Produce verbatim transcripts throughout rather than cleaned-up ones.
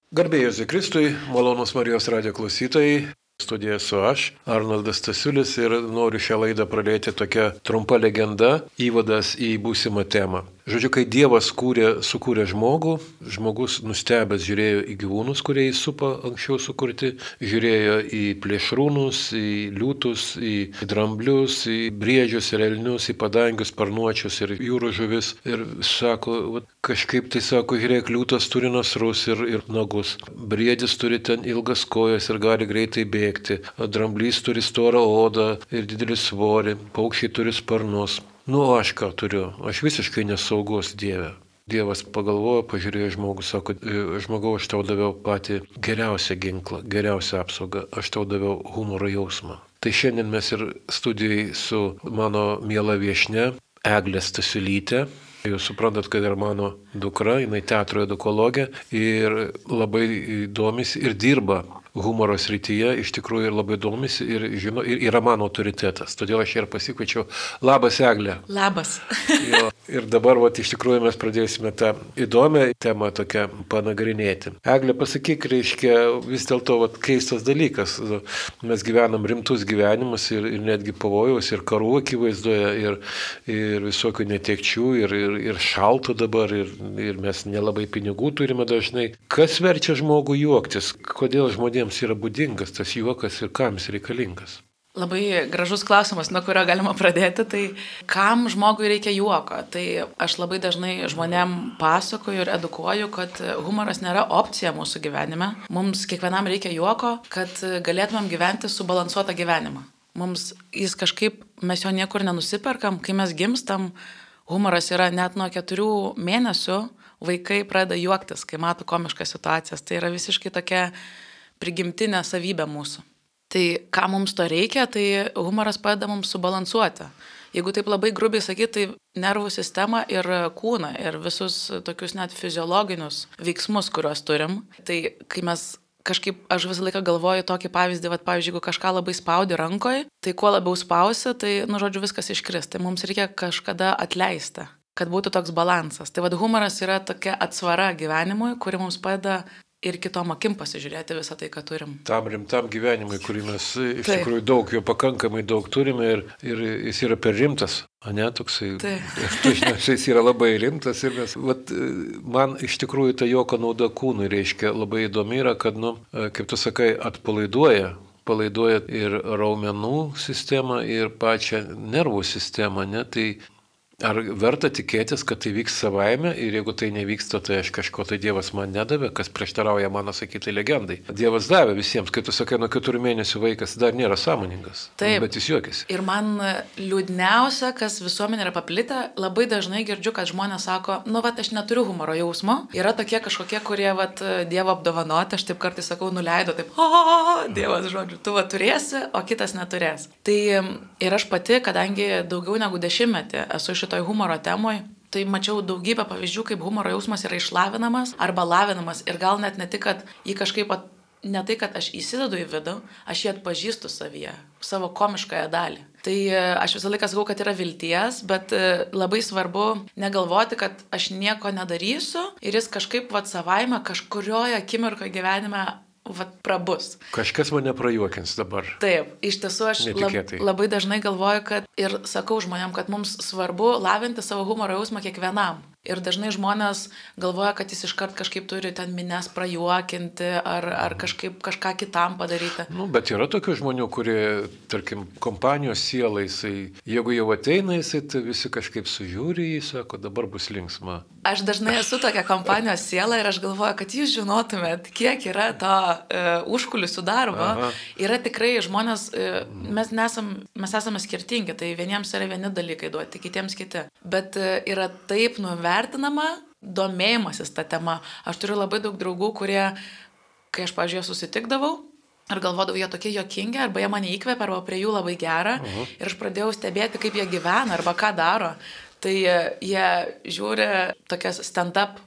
Garbė Jėzui Kristui, malonus Marijos radijo klausytojai. Studijoje esu aš, Arnoldas Stasiulis, ir noriu šią laidą pradėti tokia trumpa legenda, įvadas į būsimą temą. Žodžiu, kai Dievas kūrė, sukūrė žmogų, žmogus nustebęs žiūrėjo į gyvūnus, kurie jį supa anksčiau sukurti, žiūrėjo į plėšrūnus, į liūtus, į dramblius, į briedžius ir elnius, į padangius, sparnuočius ir jūrų žuvis. Ir sako, vat, kažkaip tai sako, žiūrėk, liūtas turi nasrus ir, ir nagus, briedis turi ten ilgas kojas ir gali greitai bėgti, dramblys turi storą odą ir didelį svorį, paukščiai turi sparnus. Nu, aš ką turiu? Aš visiškai nesaugus, Dieve. Dievas pagalvojo, pažiūrėjo žmogų, sako, žmogau, aš tau daviau patį geriausią ginklą, geriausią apsaugą, aš tau daviau humoro jausmą. Tai šiandien mes ir studijai su mano miela viešnia, Eglė Stasiulytė. Jūs suprantat, kad ir mano dukra, jinai teatro edukologė ir labai domisi ir dirba humoro srityje, iš tikrųjų ir labai domisi ir, žino, ir yra mano autoritetas. Todėl aš ir pasikviečiau. Labas, Eglė. Labas. Jo, ir dabar, vat, iš tikrųjų, mes pradėsime tą įdomią temą tokią panagrinėti. Eglė, pasakyk, reiškia, vis dėlto vat, keistas dalykas. Mes gyvenam rimtus gyvenimus ir, ir netgi pavojaus, ir karų akivaizdoje, ir, ir visokių netekčių, ir, ir, ir šalto dabar, ir, ir mes nelabai pinigų turime dažnai. Kas verčia žmogų juoktis? Kodėl žmonėms yra būdingas tas juokas ir kam jis reikalingas? Labai gražus klausimas, nuo kurio galima pradėti. Tai kam žmogui reikia juoko? Tai aš labai dažnai žmonėm pasakoju ir edukuoju, kad humoras nėra opcija mūsų gyvenime. Mums kiekvienam reikia juoko, kad galėtumėm gyventi subalansuotą gyvenimą. Mums jis kažkaip, mes jo niekur nenusiperkam. Kai mes gimstam, humoras yra net nuo keturių mėnesių. Vaikai pradeda juoktis, kai mato komiškas situacijas. Tai yra visiškai tokia prigimtinė savybė mūsų. Tai ką mums to reikia, tai humoras padeda mums subalansuoti. Jeigu taip labai grubiai sakyti, tai nervų sistema ir kūną ir visus tokius net fiziologinius veiksmus, kuriuos turim. Tai kai mes kažkaip, aš visą laiką galvoju tokį pavyzdį, vat, pavyzdžiui, jeigu kažką labai spaudi rankoje, tai kuo labiau spausi, tai, nu, žodžiu, viskas iškris. Tai mums reikia kažkada atleisti, kad būtų toks balansas. Tai vad humoras yra tokia atsvara gyvenimui, kuri mums padeda ir kitom akim pasižiūrėti visą tai, ką turim. Tam rimtam gyvenimui, kurį mes iš Taip. tikrųjų daug, jo pakankamai daug turime ir, ir jis yra per rimtas, o ne toksai. Dažniausiai jis yra labai rimtas ir mes, vat, man iš tikrųjų ta juoko nauda kūnui reiškia labai įdomi yra, kad, nu, kaip tu sakai, atpalaiduoja. Palaiduoja ir raumenų sistemą, ir pačią nervų sistemą, ne, tai ar verta tikėtis, kad tai vyks savaime ir jeigu tai nevyksta, tai aš kažko tai Dievas man nedavė, kas prieštarauja mano sakytai legendai. Dievas davė visiems, kai tu sakai, nuo keturių mėnesių vaikas dar nėra sąmoningas, Taip. bet jis juokiasi. Ir man liūdniausia, kas visuomenė yra paplitę, labai dažnai girdžiu, kad žmonės sako, nu, vat, aš neturiu humoro jausmo. Yra tokie kažkokie, kurie, vat, Dievo apdovanoti, aš taip kartais sakau, nuleido, taip, o, Dievas, žodžiu, tu va turėsi, o kitas neturės. Tai ir aš pati, kadangi daugiau negu dešimtmetį esu iš toj humoro temoj, tai mačiau daugybę pavyzdžių, kaip humoro jausmas yra išlavinamas arba lavinamas ir gal net ne tik, kad jį kažkaip, at, ne tai, kad aš įsidedu į vidų, aš jį atpažįstu savyje, savo komiškąją dalį. Tai aš visą laiką sakau, kad yra vilties, bet labai svarbu negalvoti, kad aš nieko nedarysiu ir jis kažkaip vat savaime kažkurioje akimirkoje gyvenime vat prabus. Kažkas mane prajuokins dabar. Taip, iš tiesų aš lab, labai dažnai galvoju, kad ir sakau žmonėm, kad mums svarbu lavinti savo humoro jausmą kiekvienam. Ir dažnai žmonės galvoja, kad jis iškart kažkaip turi ten mines prajuokinti ar, ar kažkaip kažką kitam padaryti. Nu, bet yra tokių žmonių, kurie, tarkim, kompanijos siela, jisai, jeigu jau ateina, jisai, tai visi kažkaip sužiūri, jis sako, dabar bus linksma. Aš dažnai esu tokia kompanijos siela ir aš galvoju, kad jūs žinotumėt, kiek yra to uh, užkulisių darbo. Aha. Yra tikrai žmonės, uh, mes, nesam, mes esame skirtingi, tai vieniems yra vieni dalykai duoti, kitiems kiti. Bet uh, yra taip nuvertinama, vertinama domėjimasis tą temą. Aš turiu labai daug draugų, kurie, kai aš, pavyzdžiui, susitikdavau ir galvodavau, jie tokie juokingi, arba jie mane įkvėpia, arba prie jų labai gera. Uh-huh. Ir aš pradėjau stebėti, kaip jie gyvena, arba ką daro. Tai jie žiūri tokias stand-up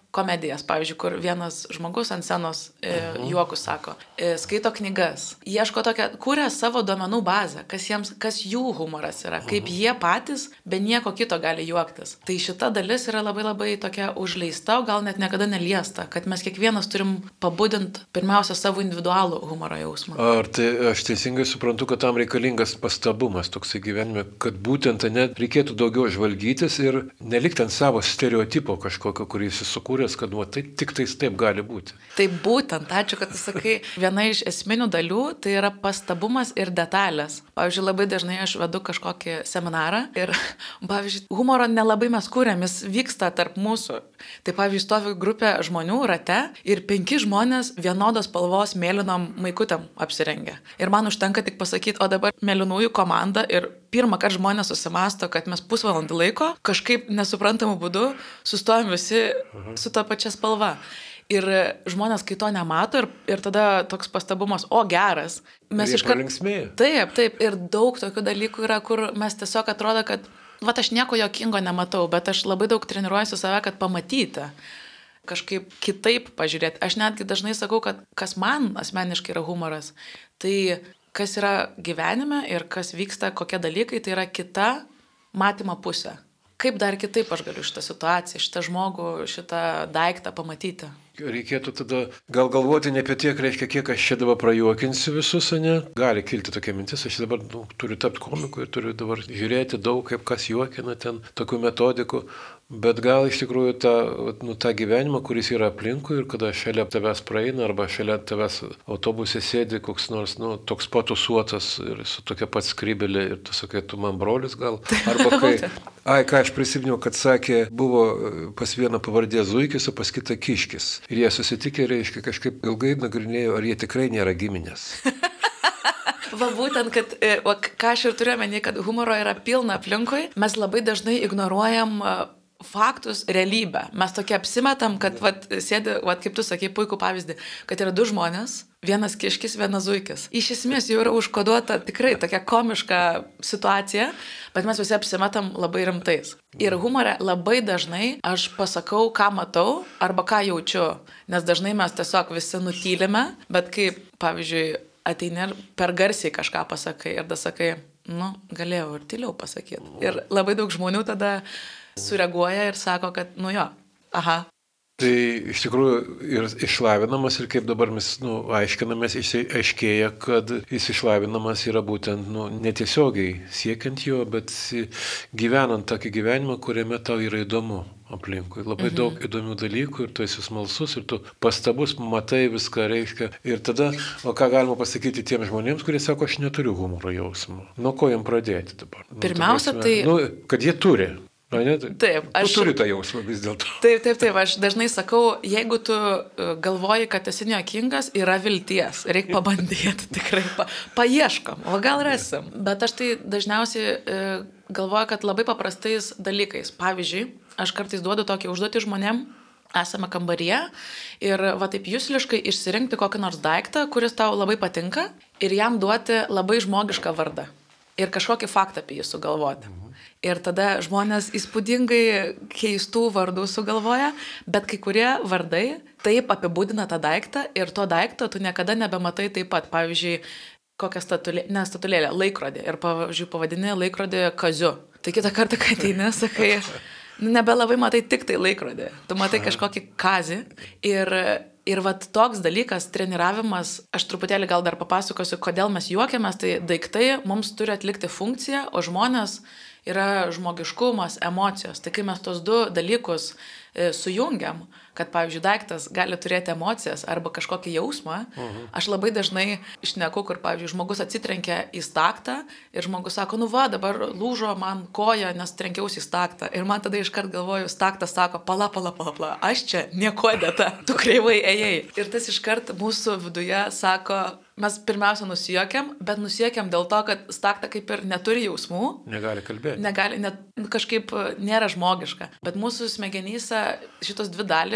komedijas, pavyzdžiui, kur vienas žmogus ant scenos e, juokus sako, e, skaito knygas, ieško tokią, kūrė savo duomenų bazę, kas, jiems, kas jų humoras yra, kaip jie patys be nieko kito gali juoktis. Tai šita dalis yra labai labai tokia užleista, o gal net niekada neliesta, kad mes kiekvienas turim pabudinti pirmiausia savo individualų humoro jausmą. Ar tai aš teisingai suprantu, kad tam reikalingas pastabumas toksai gyvenime, kad būtent net reikėtų daugiau žvalgytis ir nelikti ant savo stereotipo kažkokio, kurį jis sukūręs, kad nu, tai tik tais taip gali būti. Tai būtent, ačiū, kad tu sakai, viena iš esminių dalių tai yra pastabumas ir detalės. Pavyzdžiui, labai dažnai aš vedu kažkokį seminarą ir, pavyzdžiui, humoro nelabai mes kūrėm, jis vyksta tarp mūsų. Tai, pavyzdžiui, stovi grupė žmonių rate ir penki žmonės vienodos spalvos mėlynom maikutėm apsirengia. Ir man užtenka tik pasakyti, o dabar mėlynųjų komanda ir pirmą kartą žmonės susimasto, kad mes pusvalandį laiko kažkaip nesuprantamų būdų sustojom visi su ta pačia spalva. Ir žmonės, kai to nemato, ir, ir tada toks pastabumas, o geras. Mes iškart... Taip, taip. Ir daug tokių dalykų yra, kur mes tiesiog atrodo, kad, va, aš nieko jokingo nematau, bet aš labai daug treniruojuosi save, kad pamatyti. Kažkaip kitaip pažiūrėti. Aš netgi dažnai sakau, kad kas man asmeniškai yra humoras, tai kas yra gyvenime ir kas vyksta, kokie dalykai, tai yra kita matymo pusė. Kaip dar kitaip aš galiu šitą situaciją, šitą žmogų, šitą daiktą pamatyti? Reikėtų tada gal galvoti ne apie tiek, reiškia, kiek aš čia dabar prajuokinsiu visus, ne? Gali kilti tokia mintis, aš dabar nu, turiu tapti komiku ir turiu dabar žiūrėti daug, kaip kas juokina ten, tokių metodikų. Bet gal iš tikrųjų tą, nu, tą gyvenimą, kuris yra aplinkui ir kada šalia tavęs praeina arba šalia tavęs autobuse sėdi koks nors, nu, toks patusuotas ir su tokia pat skrybelė ir tu sakai, tu man brolis gal. Arba kai, ai, ką aš prisiminiau, kad sakė, buvo pas vieną pavardė Zuikis, o pas kitą Kiškis. Ir jie susitikė, reiškia, kažkaip ilgai nagrinėjo, ar jie tikrai nėra giminės. Va būtent, kad, o, ką aš ir turiu omeny, kad humoro yra pilna aplinkui, mes labai dažnai ignoruojam faktus, realybę. Mes tokie apsimetam, kad, vat, sėdi, vat, kaip tu sakei, puikų pavyzdį, kad yra du žmonės, vienas Kiškis, vienas Zuikis. Iš esmės jau yra užkoduota tikrai tokia komiška situacija, bet mes visi apsimetam labai rimtais. Ir humore labai dažnai aš pasakau, ką matau arba ką jaučiu, nes dažnai mes tiesiog visi nutylime, bet kai, pavyzdžiui, ateini ir per garsiai kažką pasakai ir tada sakai, nu, galėjau ir tyliau pasakyti. Ir labai daug žmonių tada sureaguoja ir sako, kad, nu jo, aha. Tai iš tikrųjų ir išlavinamas ir kaip dabar mes nu, aiškinamės, aiškėja, kad jis išlavinamas yra būtent nu, netiesiogiai siekiant jo, bet gyvenant tokį gyvenimą, kuriame tau yra įdomu aplinkui. Labai mhm. daug įdomių dalykų ir tu esi smalsus ir tu pastabus, matai viską, reiškia. Ir tada, o ką galima pasakyti tiems žmonėms, kurie sako, aš neturiu humoro jausmo. Nuo ko jam pradėti dabar? Nu, Pirmiausia, prasme, tai... Nu, kad jie turi. Ne? Taip, aš... Tu turi tą jausmą vis dėlto. Taip, taip, taip. Aš dažnai sakau, jeigu tu galvoji, kad esi nejuokingas, yra vilties. Reikia pabandyti, tikrai. Pa, paieškom, o gal rasim. Bet aš tai dažniausiai e, galvoju, kad labai paprastais dalykais. Pavyzdžiui, aš kartais duodu tokį užduotį žmonėm, esame kambaryje ir va taip jusliškai išsirinkti kokį nors daiktą, kuris tau labai patinka ir jam duoti labai žmogišką vardą. Ir kažkokį faktą apie jį sugalvoti. Mhm. Ir tada žmonės įspūdingai keistų vardų sugalvoja, bet kai kurie vardai taip apibūdina tą daiktą ir to daikto tu niekada nebematai taip pat. Pavyzdžiui, kokią statulėlę, ne statulėlę, laikrodį. Ir, pavyzdžiui, pavadini laikrodį Kaziu. Tai kitą kartą, kai ateini, sakai, nebelabai matai tik tai laikrodį. Tu matai kažkokį Kazį. Ir, ir vat toks dalykas, treniravimas, aš truputėlį gal dar papasakosiu, kodėl mes juokiamės, tai daiktai mums turi atlikti funkciją, o žmonės yra žmogiškumas, emocijos. Tai kai mes tos du dalykus e, sujungiam, kad, pavyzdžiui, daiktas gali turėti emocijas arba kažkokį jausmą, uh-huh. aš labai dažnai šneku, kur, pavyzdžiui, žmogus atsitrenkia į staktą ir žmogus sako, nu va, dabar lūžo man koja, nes trenkiausi į staktą. Ir man tada iškart galvoju, staktas sako, pala, pala, pala, pala, aš čia nieko dėta, tu kreivai ėjai. Ir tas iškart mūsų viduje sako, mes pirmiausia nusijuokiam, bet nusijuokiam dėl to, kad stakta kaip ir neturi jausmų. Negali kalbėti. Negali, net kažkaip nėra žmogiška. Bet mūsų smegenyse šitos dvi dalis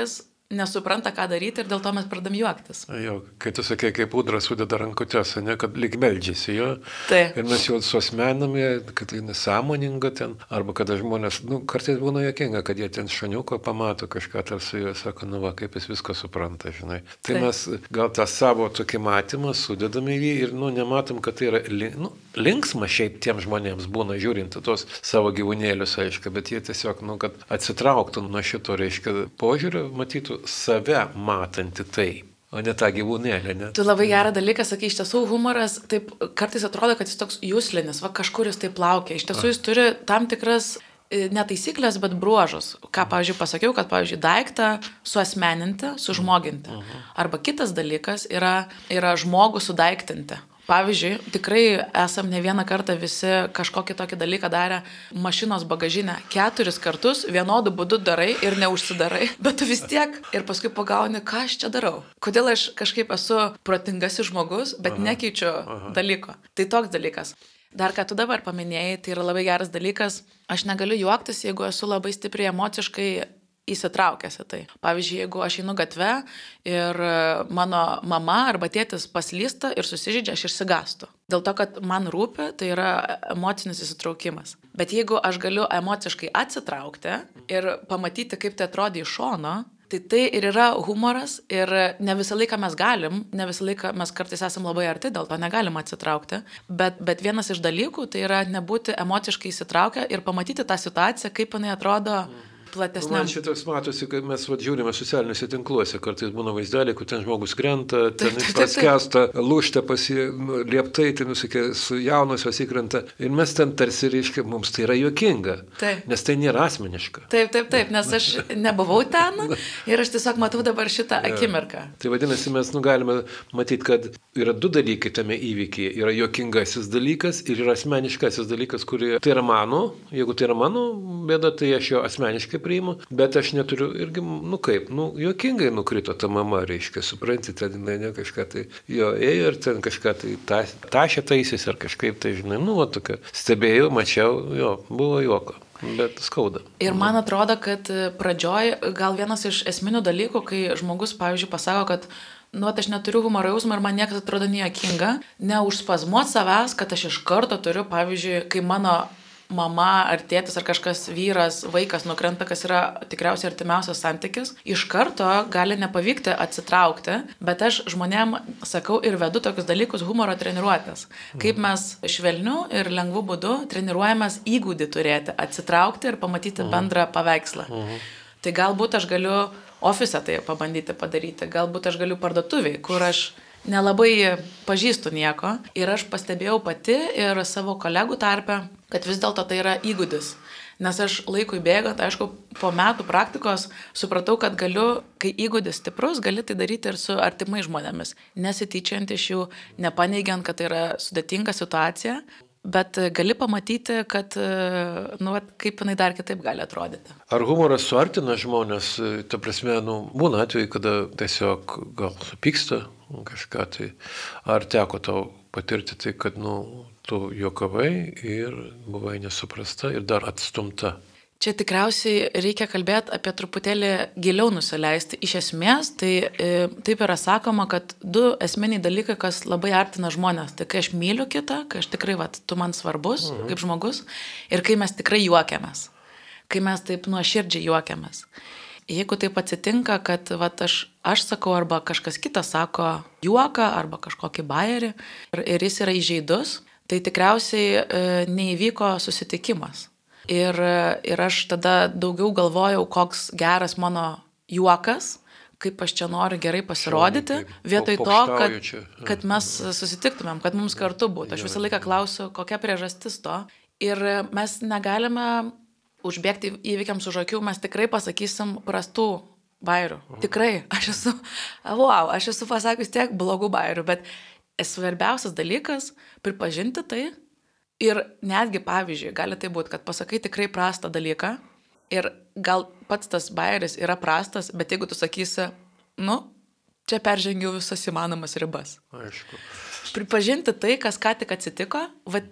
nesupranta, ką daryti ir dėl to mes pradam juoktis. Jo, kai tu sakei, kaip pudra sudeda rankutės, ne, kad lyg meldžiasi jo. Taip. Ir mes jau suosmename, kad tai nesąmoninga ten, arba kada žmonės, nu, kartais būna jokinga, kad jie ten šaniuko pamato kažką, ar su juo sako, nu va, kaip jis viską supranta, žinai. Tai Taip. mes gal tą savo tokį matymą sudedame į jį ir, nu, nematom, kad tai yra li, nu, linksma šiaip tiem žmonėms būna žiūrint tos savo gyvūnėlius, aiškiai, bet jie tiesiog, nu, kad atsitrauktų nuo šito, reiškia, požiūrio, matytų save matantį taip, o ne tą gyvūnėlį. Ne? Tu labai gerą dalyką sakai, iš tiesų humoras taip kartais atrodo, kad jis toks juslinis, va kažkur jis taip laukia. Iš tiesų jis turi tam tikras netaisyklės, bet bruožus. Ką, pavyzdžiui, pasakiau, kad, pavyzdžiui, daiktą suasmeninti, sužmoginti. Arba kitas dalykas yra, yra žmogų sudaiktinti. Pavyzdžiui, tikrai esam ne vieną kartą visi kažkokį tokį dalyką darę mašinos bagažinę. Keturis kartus vienodų būdų darai ir neužsidarai, bet tu vis tiek ir paskui pagauni, ką aš čia darau. Kodėl aš kažkaip esu protingasis žmogus, bet aha, nekeičiu aha. dalyko. Tai toks dalykas. Dar ką tu dabar paminėjai, tai yra labai geras dalykas. Aš negaliu juoktis, jeigu esu labai stipriai emociškai įsitraukęs į tai. Pavyzdžiui, jeigu aš einu gatve ir mano mama arba tėtis paslysta ir susižeidžia, aš išsigastu. Dėl to, kad man rūpi, tai yra emocinis įsitraukimas. Bet jeigu aš galiu emociškai atsitraukti ir pamatyti, kaip tai atrodė iš šono, tai tai ir yra humoras ir ne visą laiką mes galim, ne visą laiką mes kartais esam labai arti, dėl to negalim atsitraukti. Bet, bet vienas iš dalykų tai yra nebūti emociškai įsitraukę ir pamatyti tą situaciją, kaip jinai atrodo platesniam. Man šitas matosi, kad mes vat, žiūrime socialiniuose tinkluose, kartais būna vaizdeliai, kur ten žmogus krenta, ten paskęsta, lūžta lieptai, ten nusakė, su jaunosios įkrenta. Ir mes ten tarsi, reiškia, mums tai yra juokinga, taip. Nes tai nėra asmeniška. Taip, taip, taip, nes aš nebuvau ten ir aš tiesiog matau dabar šitą akimirką. Tai vadinasi, mes nu, galime matyti, kad yra du dalykai tame įvykyje. Yra juokingasis dalykas ir yra asmeniškasis dalykas, kurį tai yra mano, jeigu tai yra mano bėda, tai aš jo asmeniškai priimu, bet aš neturiu irgi, nu kaip, nu, juokingai nukrito ta mama, reiškia, supranti, ten, ne, ne, kažką tai, jo, ėjo ir ten kažką tai ta, tašė taisys ar kažkaip tai, žinai, nu, va, tokia, stebėjau, mačiau, jo, buvo juoko, bet skauda. Ir man atrodo, kad pradžioj gal vienas iš esminių dalykų, kai žmogus, pavyzdžiui, pasako, kad nu, aš neturiu humoro jausmo ir man niekas atrodo nejuokinga, neužspazmuot savęs, kad aš iš karto turiu, pavyzdžiui, kai mano mama ar tėtis ar kažkas vyras, vaikas nukrenta, kas yra tikriausiai artimiausias santykis, iš karto gali nepavykti atsitraukti, bet aš žmonėm sakau ir vedu tokius dalykus humoro treniruotės. Kaip mes švelniu ir lengvu būdu treniruojamės įgūdį turėti, atsitraukti ir pamatyti bendrą paveikslą. Tai galbūt aš galiu ofise tai pabandyti padaryti, galbūt aš galiu parduotuviai, kur aš nelabai pažįstu nieko ir aš pastebėjau pati ir savo kolegų tarpe, kad vis dėlto tai yra įgūdis. Nes aš laikui bėgant, aišku, po metų praktikos supratau, kad galiu, kai įgūdis stiprus, gali tai daryti ir su artimai žmonėmis, nesityčiant iš jų, nepaneigiant, kad tai yra sudėtinga situacija, bet gali pamatyti, kad, nu, kaip jinai dar kitaip gali atrodyti. Ar humoras suartina žmonės, ta prasme, nu, būna atveju, kada tiesiog gal supyksta kažką tai, ar teko tau patirti tai, kad, nu, tu juokavai ir buvai nesuprasta ir dar atstumta? Čia tikriausiai reikia kalbėti apie truputėlį giliau nusileisti. Iš esmės, tai e, taip yra sakoma, kad du esminiai dalykai, kas labai artina žmonės. Tai kai aš myliu kitą, kai aš tikrai, vat, tu man svarbus mhm. kaip žmogus, ir kai mes tikrai juokiamės. Kai mes taip nuoširdžiai juokiamės. Jeigu taip atsitinka, kad vat, aš, aš sakau arba kažkas kitas sako juoką arba kažkokį bajerį ir, ir jis yra įžeidus, tai tikriausiai e, neįvyko susitikimas. Ir, ir aš tada daugiau galvojau, koks geras mano juokas, kaip aš čia noriu gerai pasirodyti, vietoj to, kad, kad mes susitiktumėm, kad mums kartu būtų. Aš visą laiką klausiu, kokia priežastis to. Ir mes negalime užbėgti įvykiams už akių, mes tikrai pasakysim prastų bairių. Tikrai, aš esu, wow, aš esu pasakius tiek blogų bairių, bet svarbiausias dalykas pripažinti tai. Ir netgi, pavyzdžiui, gali tai būti, kad pasakai tikrai prastą dalyką ir gal pats tas bairis yra prastas, bet jeigu tu sakysi, nu, čia peržengiau visas įmanomas ribas. Aišku. Pripažinti tai, kas ką tik atsitiko, va,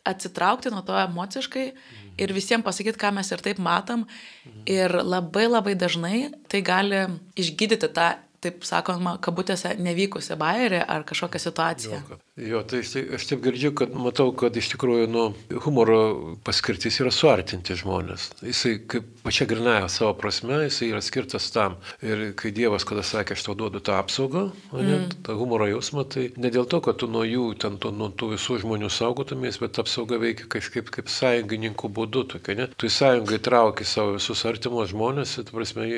atsitraukti nuo to emociškai ir visiems pasakyti, ką mes ir taip matom. Ir labai labai dažnai tai gali išgydyti tą, taip sakoma, kabutėse nevykusią bajerį ar kažkokią situaciją. Jo, jo tai aš, aš taip girdžiu, kad matau, kad iš tikrųjų nu, humoro paskirtis yra suartinti žmonės. Jisai kaip pačia grinaja savo prasme, jisai yra skirtas tam. Ir kai Dievas, kada sakė, aš tau duodu tą apsaugą, mm. tą humoro jausmą, tai ne dėl to, kad tu nuo jų, ten, tu, nuo tų visų žmonių saugotumės, bet apsauga veikia kažkaip kaip sąjungininkų būdu. Tokia, ne? Tu į sąjungą įtrauki savo visus artimos žmonės, tai prasme,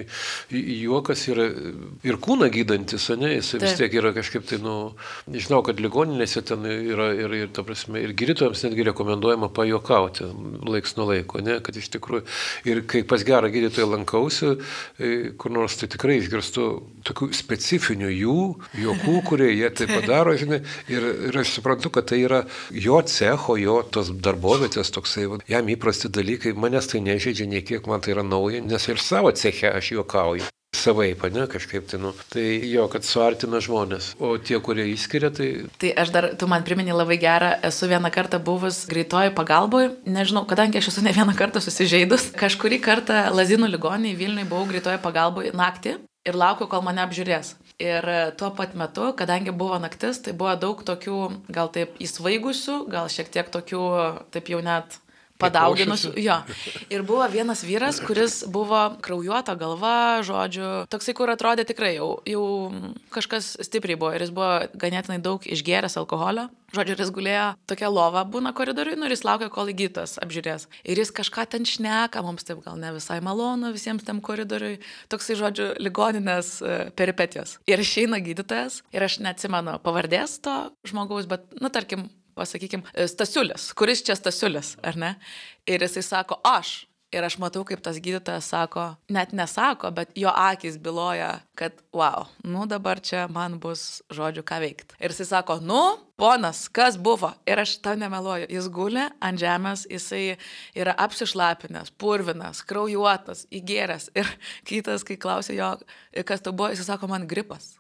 juokas yra ir kūną gydantis, ne? Jis vis tiek yra kažkaip tai, nu, žinau, kad ligoninėse ten yra ir, ir, ta prasme, ir gydytojams netgi rekomenduojama pajuokauti laiks nuo laiko, ne? Kad iš tikrųjų, ir kai pas gerą gydytoją lankausi, kur nors tai tikrai išgirstu tokių specifinių jų, juokų, kurie jie tai padaro, žinai, ir, ir aš suprantu, kad tai yra jo cecho, jo tos darbovietės toksai, jam įprasti dalykai, manęs tai nežaidžia nei kiek, man tai yra nauja, nes ir savo ceche aš juokauju. Savaip, ne, kažkaip tai, nu, tai jo, kad suartina žmonės, o tie, kurie įskiria, tai... Tai aš dar, tu man primeni labai gerą, esu vieną kartą buvus greitoji pagalboje, nežinau, kadangi aš esu ne vieną kartą susižeidus, kažkurį kartą Lazdynų ligoninėje Vilniuje buvau greitoji pagalboje naktį ir laukiu, kol mane apžiūrės. Ir tuo pat metu, kadangi buvo naktis, tai buvo daug tokių, gal taip įsvaigusių, gal šiek tiek tokių, taip jau net... padauginusių, jo. Ir buvo vienas vyras, kuris buvo kraujuota galva, žodžiu, toksai, kur atrodė tikrai jau, jau kažkas stipriai buvo. Ir jis buvo ganėtinai daug išgėręs alkoholio. Žodžiu, ir jis gulėjo, tokia lova būna koridoriui, nu ir jis laukia, kol gydytojas apžiūrės. Ir jis kažką ten šneka, mums taip gal ne visai malonu visiems tam koridoriui. Toksai, žodžiu, ligoninės peripetijos. Ir išeina gydytojas, ir aš neatsimenu pavardės to žmogaus, bet, nu, tarkim, pasakykim, Stasiulis, kuris čia Stasiulis, ar ne? Ir jisai sako, aš. Ir aš matau, kaip tas gydytojas sako, net nesako, bet jo akys byloja, kad, wow, nu dabar čia man bus, žodžiu, ką veikti. Ir jisai sako, nu, ponas, kas buvo? Ir aš tau nemeluoju, jis guli ant žemės, jisai yra apsišlapinęs, purvinas, kraujuotas, įgėręs. Ir kitas, kai klausė jo, kas tau buvo, jisai sako, man gripas.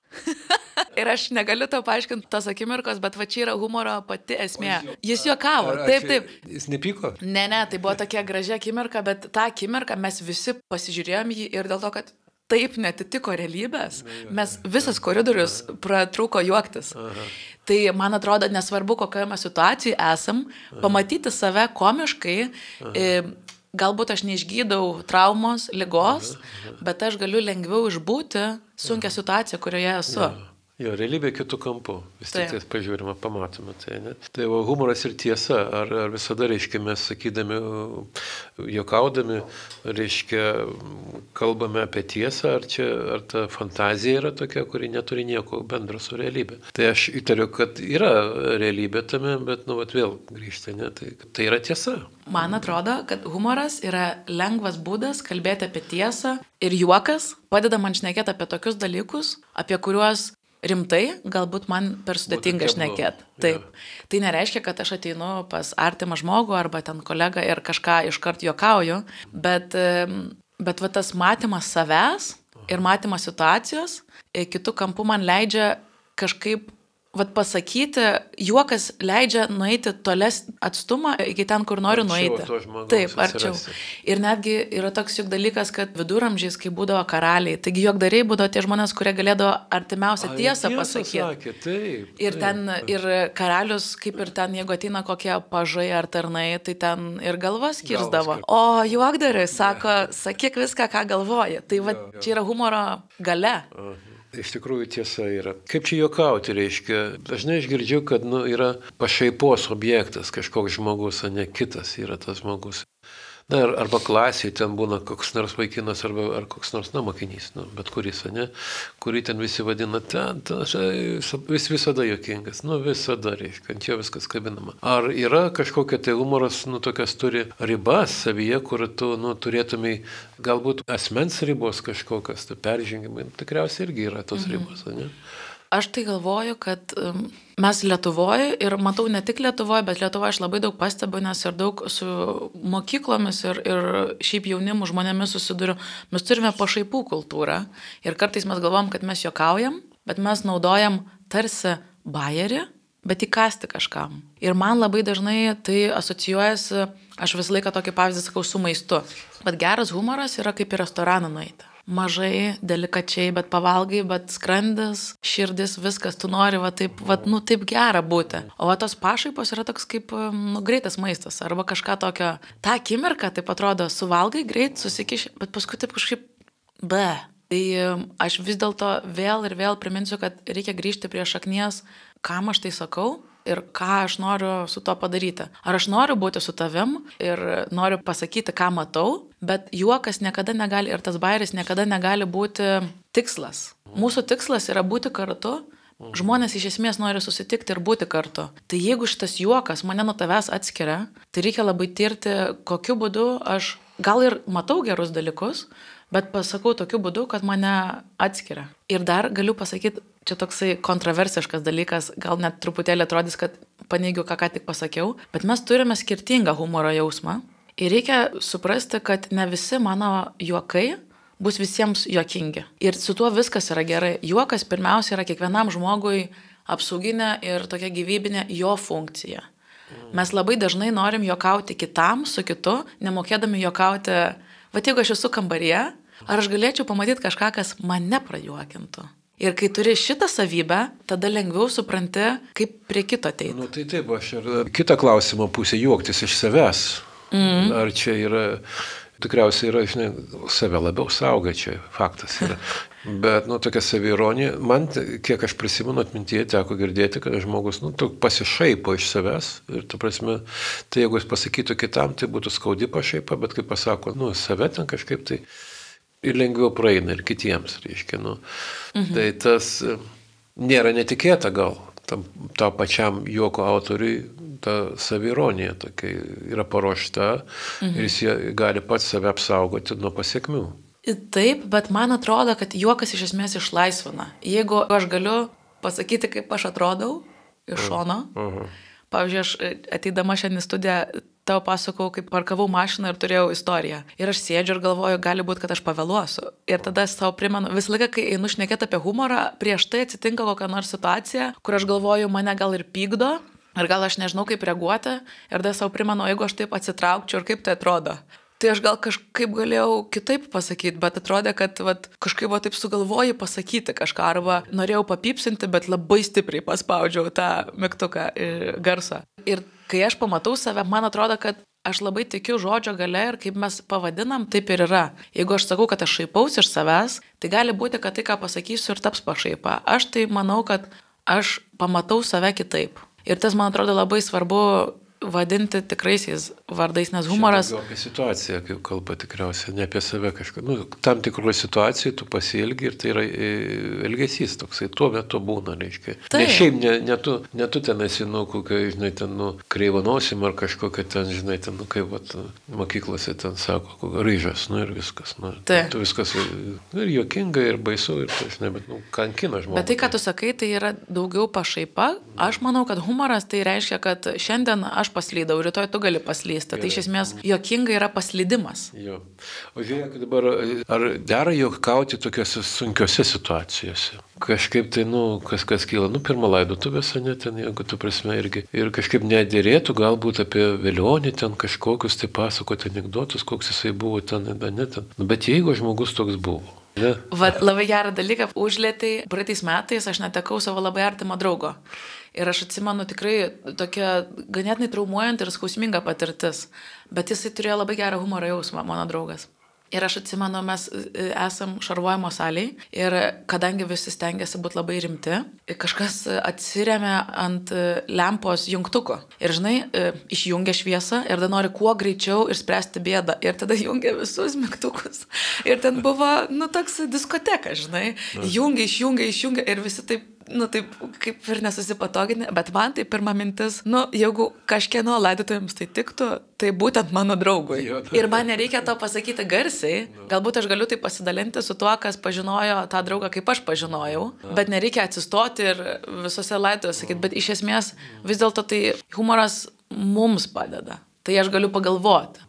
Ir aš negaliu tau paaiškinti tos akimirkos, bet va čia yra humoro pati esmė. Jis juokavo, taip, taip. Jis nepyko? Ne, ne, tai buvo tokia graži akimirka, bet tą akimirką mes visi pasižiūrėjom jį ir dėl to, kad taip netitiko realybės, mes visas koridorius pratrūko juoktis. Aha. Tai man atrodo, nesvarbu, kokioje mes situacijoje esam, pamatyti save komiškai, e, galbūt aš neišgydau traumos, ligos, aha, aha. bet aš galiu lengviau išbūti sunkią situaciją, kurioje esu. Ja. Jo, realybė kitų kampų, vis tik tai pažiūrime, pamatome. Tai, ne? Tai va, humoras ir tiesa, ar, ar visada, reiškia, mes sakydami, juokaudami, reiškia, kalbame apie tiesą, ar čia, ar ta fantazija yra tokia, kuri neturi nieko bendro su realybė. Tai aš įtariu, kad yra realybė tame, bet, nu, vat vėl grįžta, ne? Tai, tai yra tiesa. Man atrodo, kad humoras yra lengvas būdas kalbėti apie tiesą ir juokas padeda man šnekėti apie tokius dalykus, apie kuriuos rimtai, galbūt man per sudėtinga šnekėti. Taip. Ja. Tai nereiškia, kad aš ateinu pas artimą žmogų arba ten kolegą ir kažką iškart juokauju, bet, bet va tas matymas savęs ir matymas situacijos kitų kampų man leidžia kažkaip vat pasakyti, juokas leidžia nueiti toles atstumą iki ten, kur noriu nueiti. Taip, arčiau. Ir netgi yra toks juk dalykas, kad viduramžiais, kai būdavo karaliai, taigi juokdariai būdavo tie žmonės, kurie galėdavo artimiausią tiesą pasakyti. Sakė, taip, ir ten, taip. Ir karalius, kaip ir ten, jeigu ateina kokie pažai ar tarnai, tai ten ir galvas kirsdavo. O juokdariai sako, sakyk viską, ką galvoji. Tai va, čia yra humoro gale. Aha. Iš tikrųjų tiesa yra. Kaip čia juokauti, reiškia, dažnai aš girdžiu, kad nu, yra pašaipos objektas, kažkoks žmogus, o ne kitas yra tas žmogus. Na, arba klasėje ten būna koks nors vaikinas, arba ar koks nors namokinys, nu, bet kuris, ne, kurį ten visi vadina, ten, ten, vis visada juokingas, nu, visada, reiškia, ant jo viskas kabinama. Ar yra kažkokia tai humoras, nu, tokias turi ribas savyje, kur tu, nu, turėtumai, galbūt asmens ribos kažkokias, tai peržengimai, nu, tikriausiai irgi yra tos mhm. ribos, ne? Aš tai galvoju, kad mes Lietuvoje, ir matau ne tik Lietuvoje, bet Lietuvoje aš labai daug pastebiu, nes ir daug su mokyklomis ir, ir šiaip jaunimų žmonėmis susiduriu, mes turime pašaipų kultūrą ir kartais mes galvom, kad mes juokaujam, bet mes naudojam tarsi bajerį, bet įkasti kažkam. Ir man labai dažnai tai asocijuojasi, aš visą laiką tokį pavyzdį sakau, su maistu. Bet geras humoras yra kaip į restoraną nueiti. Mažai, delikačiai, bet pavalgai, bet skrandis, širdis, viskas, tu nori, va taip, va, nu, taip gera būti. O va tos pašaipos yra toks kaip, nu, greitas maistas, arba kažką tokio. Ta akimirka, taip atrodo, suvalgai greit, susikiši, bet paskui taip kažkaip, be. Tai aš vis dėlto vėl ir vėl priminsiu, kad reikia grįžti prie šaknies, kam aš tai sakau ir ką aš noriu su to padaryti. Ar aš noriu būti su tavim ir noriu pasakyti, ką matau, bet juokas niekada negali ir tas bairis niekada negali būti tikslas. Mūsų tikslas yra būti kartu. Žmonės iš esmės nori susitikti ir būti kartu. Tai jeigu šitas juokas mane nuo tavęs atskiria, tai reikia labai tirti, kokiu būdu aš gal ir matau gerus dalykus, bet pasakau tokiu būdu, kad mane atskiria. Ir dar galiu pasakyti, čia toksai kontroversiškas dalykas, gal net truputėlį atrodys, kad paneigiu, ką ką tik pasakiau, bet mes turime skirtingą humoro jausmą. Ir reikia suprasti, kad ne visi mano juokai bus visiems juokingi. Ir su tuo viskas yra gerai. Juokas pirmiausia yra kiekvienam žmogui apsauginė ir tokia gyvybinė jo funkcija. Mes labai dažnai norim juokauti kitam su kitu, nemokėdami juokauti, va jeigu aš esu kambaryje, ar aš galėčiau pamatyti kažką, kas mane prajuokintų. Ir kai turi šitą savybę, tada lengviau supranti, kaip prie kito ateiti. Nu tai taip, aš ir kitą klausimą pusę juoktis iš savęs. Mm. Ar čia yra, tikriausiai yra, žinai, save labiau sauga, čia faktas yra. Bet, nu, tokia saviironija, man, kiek aš prisimenu atmintyje, teko girdėti, kad žmogus, nu, pasišaipo iš savęs. Ir, tu prasme, tai jeigu jis pasakytų kitam, tai būtų skaudi pašaipa, bet kai pasako, nu, save ten kažkaip tai ir lengviau praeina ir kitiems, reiškia, nu. Mhm. Tai tas nėra netikėta gal, tam, tam pačiam juoko autoriui ta saviironija tokia yra paruošta mhm. ir jis gali pats save apsaugoti nuo pasiekmių. Taip, bet man atrodo, kad juokas iš esmės išlaisvina. Jeigu aš galiu pasakyti, kaip aš atrodau iš šono, uh-huh. pavyzdžiui, aš ateidama šiandien į studiją tau pasakau, kaip parkavau mašiną ir turėjau istoriją. Ir aš sėdžiu ir galvoju, gali būti, kad aš pavėluosiu. Ir tada aš savo primenu, visą laiką, kai einu šnekėti apie humorą, prieš tai atsitinka kokia nors situacija, kur aš galvoju, mane gal ir pykdo, ir gal aš nežinau, kaip reaguoti. Ir tada savo primenu, jeigu aš taip atsitraukčiau ir kaip tai atrodo. Tai aš gal kažkaip galėjau kitaip pasakyti, bet atrodė, kad vat, kažkaip va, taip sugalvoju pasakyti kažką, arba norėjau papypsinti, bet labai stipriai paspaudžiau tą mygtuką garsą. Ir kai aš pamatau save, man atrodo, kad aš labai tikiu žodžio gale ir kaip mes pavadinam, taip ir yra. Jeigu aš sakau, kad aš šaipausi iš savęs, tai gali būti, kad tai, ką pasakysiu, ir taps pašaipa. Aš tai manau, kad aš pamatau save kitaip. Ir tas, man atrodo, labai svarbu vadinti tikraisiais vardais, nes humoras... Šiandien apie situaciją, kaip kalba tikriausiai, ne apie save kažką. Nu, tam tikroje situacijoje tu pasielgi ir tai yra elgesys toksai, tuo metu būna, reiškia. Tai. Ne šiaip, ne, ne, tu, ne tu ten esi, nu, kokia, žinai, ten, nu, kreivanosim ar kažkokia ten, žinai, ten, nu, kaip, vat, mokyklose ten sako, kokia ryžas, nu, ir viskas. Nu, tai. Tu viskas ir juokinga, ir baisu, ir tai, žinai, bet, nu, kankina žmogų. Bet tai, ką tu sakai, tai yra daugiau pašaipa. Aš manau, kad humoras tai reiškia, kad šiandien aš paslydau, rytoj tu gali paslysti. Tai iš esmės juokinga yra paslydimas. Jo. O žiūrėk, dabar, ar dera juokauti tokiose sunkiose situacijose? Kažkaip tai, nu, kas kas kyla, nu, pirmą laidotuvėse, ne, ten, jeigu tu prasme irgi. Ir kažkaip nedėrėtų galbūt apie Velionį ten kažkokius, tai pasakoti anekdotus, koks jisai buvo ten, ne, ten. Nu, bet jeigu žmogus toks buvo. Ne? Vat, labai gerą dalyką užlėtai, praeitais metais aš netekau savo labai artimo draugo. Ir aš atsimenu tikrai tokia ganėtinai traumuojant ir skausminga patirtis. Bet jisai turėjo labai gerą humoro jausmą, mano draugas. Ir aš atsimenu, mes esam šarvojimo salėj ir kadangi visi stengiasi būti labai rimti, kažkas atsiremia ant lempos jungtuko. Ir žinai, išjungia šviesą ir tada nori kuo greičiau išspręsti bėdą. Ir tada jungia visus mygtukus. Ir ten buvo, nu, toks diskoteka, žinai. Jungia, išjungia, išjungia ir visi taip, nu, taip kaip ir nesusipatoginė. Bet man tai pirma mintis, nu, jeigu kažkieno laidotuvėms tai tiktų, tai būtent mano draugui. Ir man nereikia to pasakyti garsiai. Galbūt aš galiu tai pasidalinti su tuo, kas pažinojo tą draugą, kaip aš pažinojau. Bet nereikia atsistoti ir visose laidotuvėse sakyti. Bet iš esmės vis dėlto tai humoras mums padeda. Tai aš galiu pagalvoti.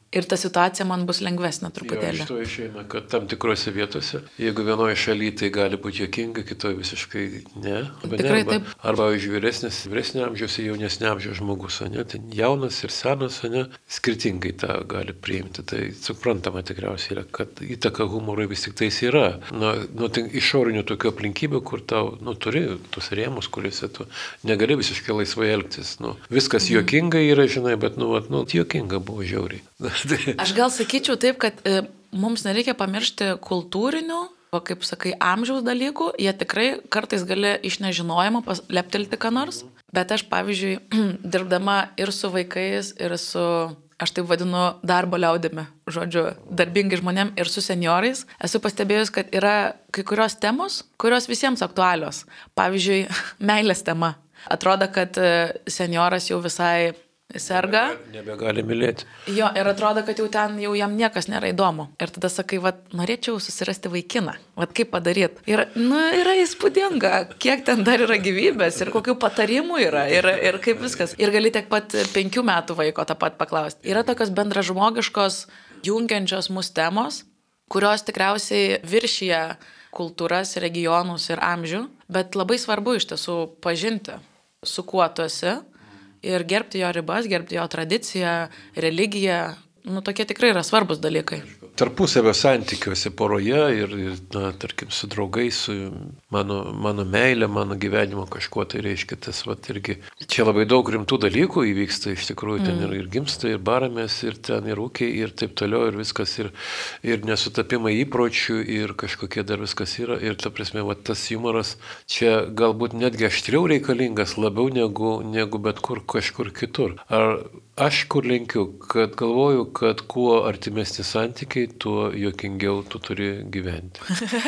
Ir ta situacija man bus lengvesnė truputėlį. Jo, iš to išeina, kad tam tikrose vietose, jeigu vienoje šalyje tai gali būti juokinga, kitoje visiškai ne. Arba Tikrai ne, arba, taip. arba iš vyresnės, vyresnė amžiaus ir jaunesnė amžiaus žmogus, ne, tai jaunas ir senas, ne, skirtingai tą gali priimti. Tai suprantama tikriausiai yra, kad įtaka humorui vis tik tais yra. Nu, nu, tai išorinių tokių aplinkybių, kur tau, nu, turi tus rėmus, kuriuose tu negali visiškai laisvai elgtis. Nu, viskas mhm. juokinga yra, žinai, bet, nu, vat, nu, juokinga buvo žiauriai. Aš gal sakyčiau taip, kad e, mums nereikia pamiršti kultūrinių, o kaip sakai, amžiaus dalykų, jie tikrai kartais gali iš nežinojimo leptelti ką nors, bet aš, pavyzdžiui, dirbdama ir su vaikais, ir su, aš taip vadinu, darbo liaudimi, žodžiu, darbingi žmonėm ir su seniorais, esu pastebėjus, kad yra kai kurios temos, kurios visiems aktualios. Pavyzdžiui, meilės tema. Atrodo, kad senioras jau visai serga. Nebegali mylėti. Jo, ir atrodo, kad jau ten jau jam niekas nėra įdomu. Ir tada sakai, vat, norėčiau susirasti vaikiną. Vat kaip padaryti. Ir, nu, yra įspūdinga, kiek ten dar yra gyvybės ir kokių patarimų yra ir, ir kaip viskas. Ir gali tiek pat penkių metų vaiko tą pat paklausti. Yra tokios bendražmogiškos, jungiančios mus temos, kurios tikriausiai viršyje kultūras, regionus ir amžių, bet labai svarbu iš tiesų pažinti, su kuo tu esi. Ir gerbti jo ribas, gerbti jo tradiciją, religiją, nu, tokie tikrai yra svarbus dalykai. Tarpusavio santykiuose poroje ir, ir na, tarkim, su draugais, su mano, mano meilė, mano gyvenimo kažkuo, tai reiškia tas, vat, irgi. Čia labai daug rimtų dalykų įvyksta, iš tikrųjų, ten mm. ir, ir gimsta, ir baramės, ir ten ir ūkiai, ir taip toliau, ir viskas, ir, ir nesutapimai įpročių, ir kažkokie dar viskas yra, ir ta prasme, vat, tas humoras čia galbūt netgi aštriau reikalingas, labiau negu, negu bet kur kažkur kitur. Ar aš kur lenkiu, kad galvoju, kad kuo artimesni santykiai, tuo juokingiau tu turi gyventi.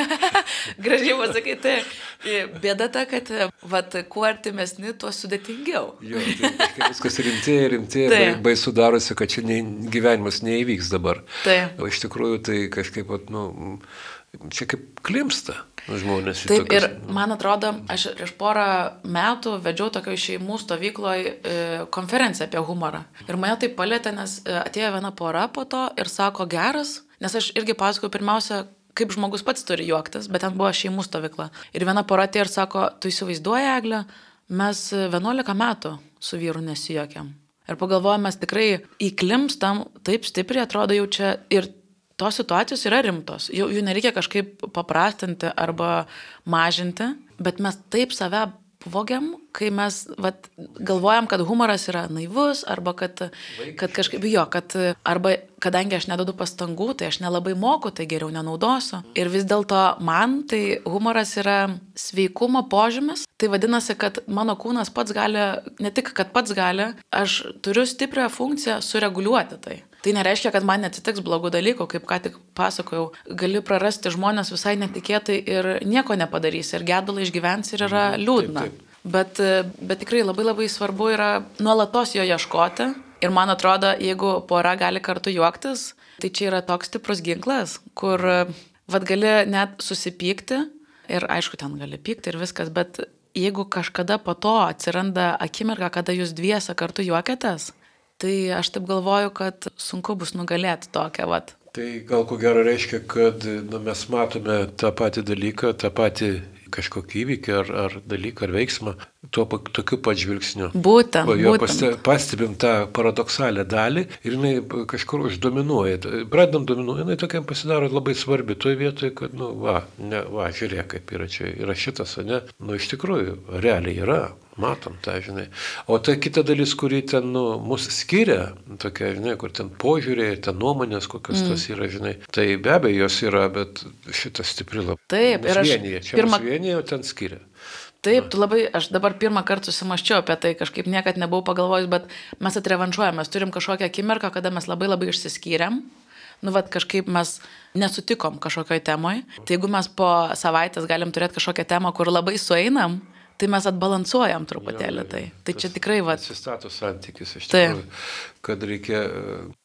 Gražiai pasakai, tai bėda ta, kad vat, kuo artimesni, tuo sudėtingiau. Jo, tai viskas rimtėja, rimtėja, baisu darosi, kad čia ne, gyvenimas neįvyks dabar. Tai. O iš tikrųjų tai kažkaip, nu, čia kaip klimpsta. Žmonės Taip, tokius... ir man atrodo, aš prieš porą metų vedžiau tokio šeimų stovykloje konferenciją apie humorą. Ir mane tai palėtė, nes atėjo viena pora po to ir sako geras, nes aš irgi pasakoju pirmiausia, kaip žmogus pats turi juoktis, bet ten buvo šeimų stovykla. Ir viena pora atėjo ir sako, tu įsivaizduoji, Egle, mes vienuolika metų su vyru nesijuokiam. Ir pagalvojom, mes tikrai įklimpstam, taip stipriai atrodo jau čia ir tos situacijos yra rimtos, jų, jų nereikia kažkaip paprastinti arba mažinti, bet mes taip save vogiam, kai mes vat, galvojam, kad humoras yra naivus, arba kad, kad kažkaip jo, kad arba kadangi aš nedodu pastangų, tai aš nelabai moku, tai geriau nenaudosiu. Ir vis dėlto man tai humoras yra sveikumo požymis, tai vadinasi, kad mano kūnas pats gali, ne tik kad pats gali, aš turiu stiprią funkciją sureguliuoti tai. Tai nereiškia, kad man neatsitiks blogų dalykų, kaip ką tik pasakojau, gali prarasti žmonės visai netikėtai ir nieko nepadarys, ir gedulą išgyvens ir yra liūdna. Taip, taip. Bet, bet tikrai labai labai svarbu yra nuolatos jo ieškoti. Ir man atrodo, jeigu pora gali kartu juoktis, tai čia yra toks stiprus ginklas, kur vat gali net susipykti ir aišku, ten gali pykti ir viskas, bet jeigu kažkada po to atsiranda akimirka, kada jūs dviese kartu juokiatės, tai aš taip galvoju, kad sunku bus nugalėti tokią vat. Tai gal ko gero reiškia, kad nu, mes matome tą patį dalyką, tą patį kažkokį įvykį ar, ar dalyką ar veiksmą tuo tokiu pat žvilgsniu. Būtent, o jo būtent. Pastebim tą paradoksalę dalį ir jinai kažkur uždominuoja. Pradedam dominuoja, jinai tokiam pasidaro labai svarbi toje vietoje, kad, nu, va, ne, va, žiūrėk, kaip yra čia, yra šitas, ne? Nu, iš tikrųjų, realiai yra. Matom tą, žinai. O ta kita dalis, kuri ten, nu, mūsų skiria, tokia, žinai, kur ten požiūrė, ten nuomonės, kokios mm. tas yra, žinai. Tai be abejo jos yra, bet šitas stipri labai. Taip, ir aš vienyje. Čia pirma... mūsų vienyje, o ten skiria. Taip, tu labai, aš dabar pirmą kartą susimaščiau apie tai, kažkaip niekad nebuvau pagalvojus, bet mes atrevanšuojam, mes turim kažkokią akimirką, kada mes labai labai išsiskyrėm. Nu, vat kažkaip mes nesutikom kažkokioj temoj. Tai jeigu mes po savaitės galim turėti kažkokią temą, kur labai sueinam, tai mes atbalansuojam truputėlį. Tai, tai čia tikrai, va. Atsistato santykis, iš tikrųjų, kad reikia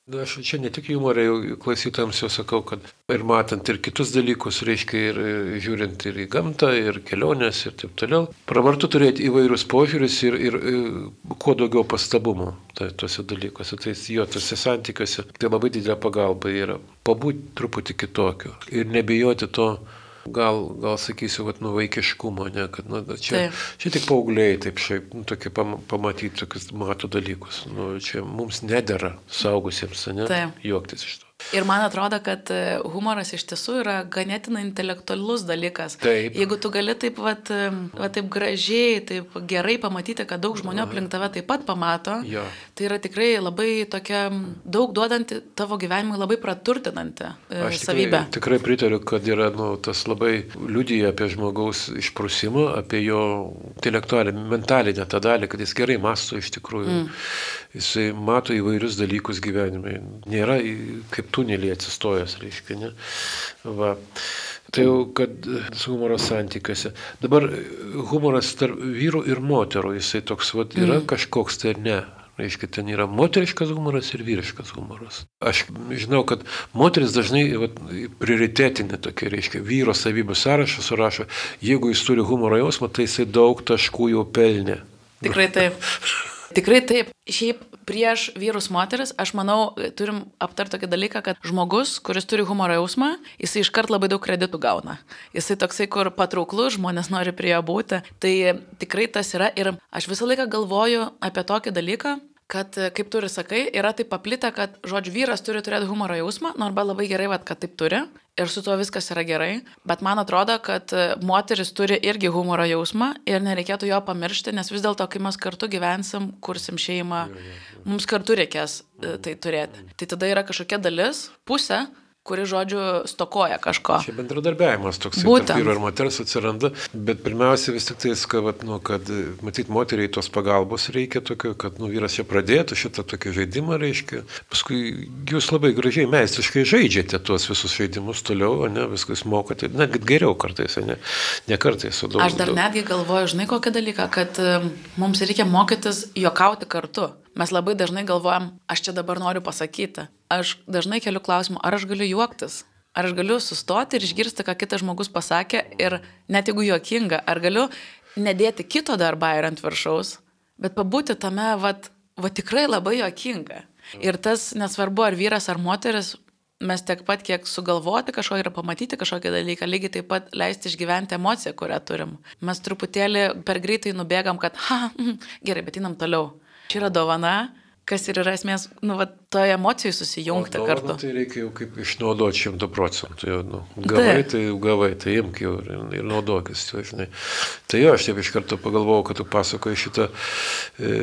Na, aš čia ne tik humorą, jau klausytams jau sakau, kad ir matant ir kitus dalykus, reiškia ir žiūrint ir į gamtą, ir keliones, ir taip toliau. Pravartu turėti įvairius požiūrius ir, ir, ir kuo daugiau pastabumo tai, tuose dalykuose. Tai jo, tuose santykiuose tai labai didelė pagalba yra pabūti truputį kitokiu ir nebijoti to. Gal, gal sakysiu, kad nu vaikiškumo, ne, kad nu, čia, čia tik paaugliai, taip šiaip, nu, tokie pam, pamatyti tokius mato dalykus. Nu, čia mums nedera saugusiems, ne, taip. Juoktis iš to. Ir man atrodo, kad humoras iš tiesų yra ganėtinai intelektualus dalykas. Taip. Jeigu tu gali taip, vat, vat, taip gražiai, taip gerai pamatyti, kad daug žmonių aplink tave taip pat pamato, ja. Tai yra tikrai labai tokia daug duodanti tavo gyvenimui, labai praturtinanti Aš savybę. Tikrai, tikrai pritariu, kad yra nu, tas labai liudija apie žmogaus išprusimą, apie jo intelektualinę, mentalinę tą dalį, kad jis gerai mąsto iš tikrųjų. Mm. Jisai mato įvairius dalykus gyvenime. Nėra kaip tunelį atsistojęs, reiškia, ne? Va. Tai jau, kad su humoro santykiuose. Dabar humoras tarp vyrų ir moterų, jisai toks, va, yra mm. kažkoks tai ne. Reiškia, ten yra moteriškas humoras ir vyriškas humoras. Aš žinau, kad moteris dažnai va, prioritetinė tokia, reiškia, vyro savybių sąrašą surašo, jeigu jis turi humoro jausmą, tai jisai daug taškų jau pelnė. Tikrai taip. Tikrai taip. Šiaip prieš vyrus moteris, aš manau, turim aptarti tokį dalyką, kad žmogus, kuris turi humoro jausmą, jisai iškart labai daug kreditų gauna. Jisai toksai, kur patrauklus, žmonės nori prie jo būti. Tai tikrai tas yra. Ir aš visą laiką galvoju apie tokį dalyką, kad, kaip tu ir sakai, yra taip paplitę, kad, žodžiu, vyras turi turėti humoro jausmą, nu arba labai gerai, vat, kad taip turi. Ir su tuo viskas yra gerai, bet man atrodo, kad moteris turi irgi humoro jausmą ir nereikėtų jo pamiršti, nes vis dėlto, kai mes kartu gyvensim, kursim šeimą, mums kartu reikės tai turėti. Tai tada yra kažkokia dalis, pusė, kuri, žodžiu, stokoja kažko. Čia bendradarbiavimas toksai, tarp vyro ir moters atsiranda, bet pirmiausia vis tik tai, kad, nu, kad matyt, moteriai tos pagalbos reikia tokio, kad nu, vyras čia pradėtų šitą tokį žaidimą, reiškia. Paskui jūs labai gražiai meistriškai žaidžiate tuos visus žaidimus toliau, o ne, viskas mokate, netgi geriau kartais, ne, ne kartais, o daug. Aš dar netgi galvoju, žinai kokį dalyką, kad mums reikia mokytis juokauti kartu. Mes labai dažnai galvojam, aš čia dabar noriu pasakyti. Aš dažnai keliu klausimą, ar aš galiu juoktis, ar aš galiu sustoti ir išgirsti, ką kitas žmogus pasakė ir net jeigu juokinga, ar galiu nedėti kito darbą ir ant viršaus, bet pabūti tame, va, va tikrai labai juokinga. Ir tas nesvarbu, ar vyras, ar moteris, mes tiek pat, kiek sugalvoti kažko ir pamatyti kažkokį dalyką, lygiai taip pat leisti išgyventi emociją, kurią turim. Mes truputėlį per greitai nubėgam, kad, ha, gerai, bet einam toliau. Čia yra dovana, kas ir yra esmės, nu, va, toje emocijoje susijungti o kartu. Tai reikia jau kaip išnaudoti šimtų procentų. Jau, nu, gavai, tai, tai gavai, tai imk jau ir, ir naudokis. Tai, žinai. Tai jo, aš taip iš karto pagalvojau, kad tu pasakoji šitą e,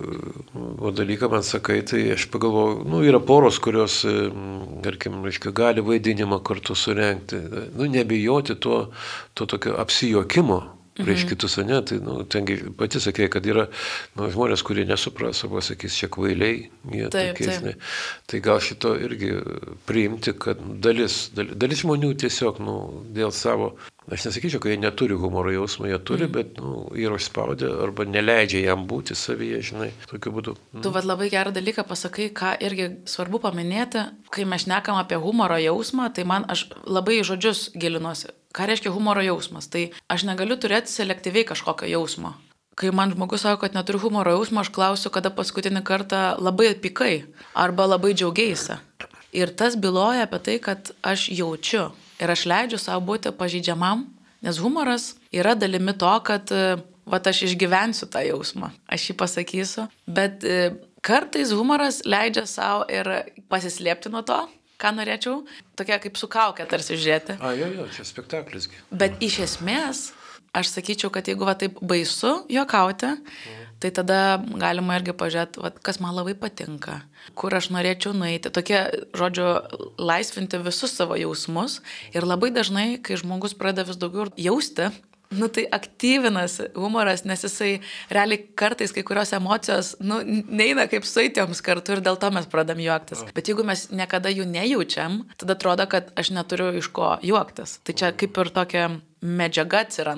o dalyką, man sakai, tai aš pagalvojau, nu, yra poros, kurios, e, tarkim, reiškia, gali vaidinimą kartu surenkti. Nu, nebijoti to, to tokio apsijuokimo. Prieš kitus, ne, tai nu, tengi pati sakė, kad yra nu, žmonės, kurie nesupras, arba sakys, čia kvailiai, jie taip, tokiais, taip. Ne. Tai gal šito irgi priimti, kad dalis, dalis, dalis žmonių tiesiog nu, dėl savo, aš nesakyčiau, kad jie neturi humoro jausmą, jie turi, mm. bet nu, yra užspaudę arba neleidžia jam būti savyje, žinai, tokiu būdu. Mm. Tu vad labai gerą dalyką pasakai, ką irgi svarbu paminėti, kai mes šnekam apie humoro jausmą, tai man aš labai į žodžius gilinuosi. Ką reiškia humoro jausmas? Tai aš negaliu turėti selektyviai kažkokio jausmo. Kai man žmogus sako, kad neturiu humoro jausmo, aš klausiu, kada paskutinį kartą labai pykai arba labai džiaugiaisi. Ir tas byloja apie tai, kad aš jaučiu ir aš leidžiu savo būti pažeidžiamam, nes humoras yra dalimi to, kad vat, aš išgyvensiu tą jausmą, aš jį pasakysiu, bet kartais humoras leidžia savo ir pasislėpti nuo to, ką norėčiau, tokia kaip su kaukė tarsi žiūrėti. A, jo, jo, čia spektaklisgi. Bet iš esmės, aš sakyčiau, kad jeigu va taip baisu juokauti, mm. tai tada galima irgi pažiūrėti, va, kas man labai patinka, kur aš norėčiau nueiti. Tokie, žodžiu, laisvinti visus savo jausmus. Ir labai dažnai, kai žmogus pradeda vis daugiau jausti, nu tai aktyvinasi humoras, nes jisai realiai kartais kai kurios emocijos nu, neina kaip sueitėms kartu ir dėl to mes pradam juoktis. Bet jeigu mes niekada jų nejaučiam, tada atrodo, kad aš neturiu iš ko juoktis. Tai čia kaip ir tokia medžiaga atsiranda.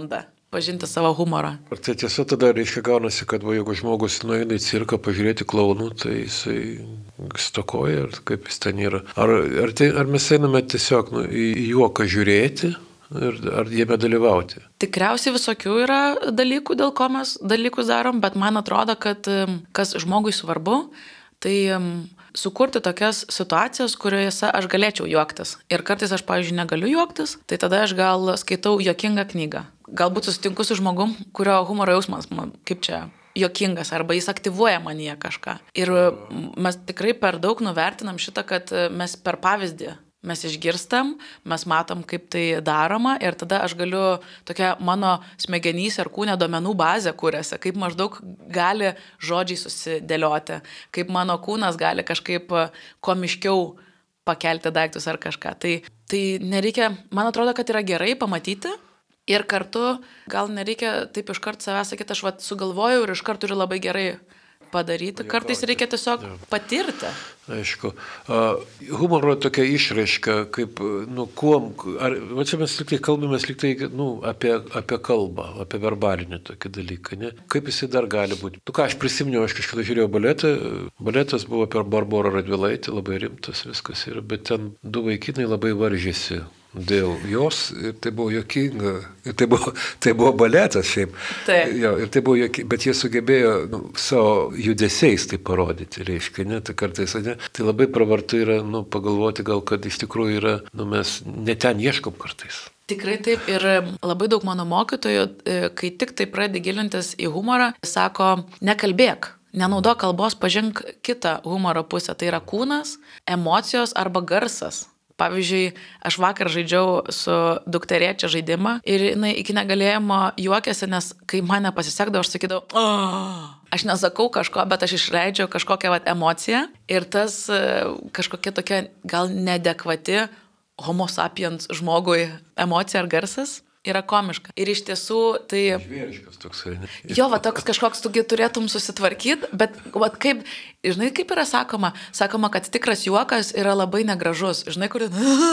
pažinti savo humorą. Ar tai tiesa tada reiškia gaunasi, kad va, jeigu žmogus nueina į cirką pažiūrėti klaunų, tai jisai stokoja, ar kaip jis ten yra. Ar, ar, tai, ar mes einame tiesiog nu, į juoką žiūrėti, ir, ar jame dalyvauti? Tikriausiai visokių yra dalykų, dėl ko mes dalykus darom, bet man atrodo, kad kas žmogui svarbu, tai sukurti tokias situacijas, kuriuose aš galėčiau juoktis. Ir kartais aš, pavyzdžiui, negaliu juoktis, tai tada aš gal skaitau juokingą knygą. Galbūt susitinku su žmogum, kurio humoro jausmas, man, kaip čia, juokingas, arba jis aktyvuoja manyje kažką. Ir mes tikrai per daug nuvertinam šitą, kad mes per pavyzdį mes išgirstam, mes matom, kaip tai daroma ir tada aš galiu, tokia mano smegenys ir kūne duomenų bazė kūrėsi, kaip maždaug gali žodžiai susidėlioti, kaip mano kūnas gali kažkaip komiškiau pakelti daiktus ar kažką. Tai, tai nereikia, man atrodo, kad yra gerai pamatyti ir kartu gal nereikia taip iškart savęs sakyti, aš vat sugalvojau ir iškart turiu labai gerai padaryti. Kartais reikia tiesiog patirti. Aišku. Uh, humoro tokia išraiška, kaip, nu, kuom, ar, va čia mes liktai kalbamės liktai, nu, apie, apie kalbą, apie verbalinį tokį dalyką, ne? Kaip jisai dar gali būti? Tu ką, aš prisiminiau, aš kažkada žiūrėjau baletą, baletas buvo per Barborą Radvilaitį, labai rimtas viskas yra, bet ten du vaikinai labai varžėsi dėl jos ir tai buvo juokinga. Ir tai buvo, tai buvo baletas šiaip. Taip. Jo, ir tai buvo juokinga, bet jie sugebėjo nu, savo judesiais tai parodyti, reiškia, ne, tai kartais, ne, tai labai pravartu yra, nu, pagalvoti gal, kad iš tikrųjų yra, nu, mes ne ten ieškom kartais. Tikrai taip ir labai daug mano mokytojų, kai tik tai pradedi gilintis į humorą, sako, nekalbėk. Nenaudok kalbos, pažink kitą humoro pusę. Tai yra kūnas, emocijos arba garsas. Pavyzdžiui, aš vakar žaidžiau su dukterėčia žaidimą ir jinai iki negalėjimo juokėsi, nes kai mane pasisekdavo, aš sakydavau, oh! Aš nesakau kažko, bet aš išleidžiu kažkokią vat, emociją ir tas kažkokia tokia gal neadekvati homo sapiens žmogui emocija ar garsas yra komiška. Ir iš tiesų tai... Žvėriškas toksai. Ne? Jo, va toks kažkoks tugi turėtum susitvarkyti, bet va kaip, žinai, kaip yra sakoma, sakoma, kad tikras juokas yra labai negražus. Žinai, kur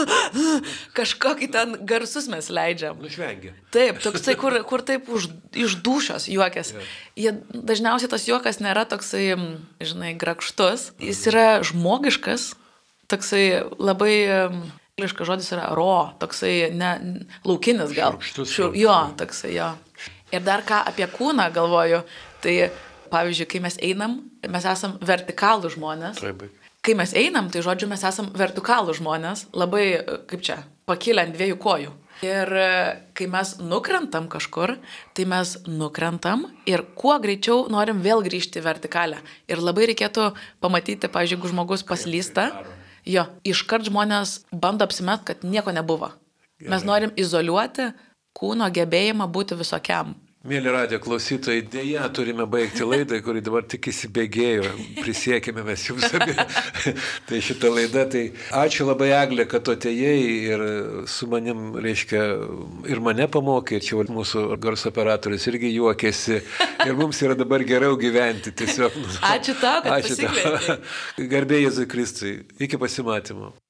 kažkokį ten garsus mes leidžiam. Nušvengia. Taip, toksai, kur, kur taip už, iš dūšios juokas. Yeah. Dažniausiai tas juokas nėra toksai, žinai, grakštus. Jis yra žmogiškas, toksai labai... Angliškas žodis yra raw, toksai ne, laukinis gal. Šarkštus. Šiu, jo, toksai jo. Ir dar ką apie kūną galvoju, tai pavyzdžiui, kai mes einam, mes esam vertikalų žmonės. Taip. Kai mes einam, tai žodžiu, mes esam vertikalų žmonės, labai, kaip čia, pakilę ant dviejų kojų. Ir kai mes nukrentam kažkur, tai mes nukrentam ir kuo greičiau norim vėl grįžti į vertikalę. Ir labai reikėtų pamatyti, pavyzdžiui, jeigu žmogus paslysta, jo, iškart žmonės bando apsimet, kad nieko nebuvo. Gerai. Mes norim izoliuoti kūno gebėjimą būti visokiam. Mėly radijo klausytojai, dėja turime baigti laidą, kuri dabar tik įsibėgėjo, prisiekime mes jums abi. Tai šitą laidą, tai ačiū labai Eglė, kad tu atėjai ir su manim, reiškia, ir mane pamokė, ir čia mūsų garso operatorius irgi juokėsi, ir mums yra dabar geriau gyventi tiesiog. Ačiū tau, kad pasikvietei. Garbė Jėzui Kristui, iki pasimatymo.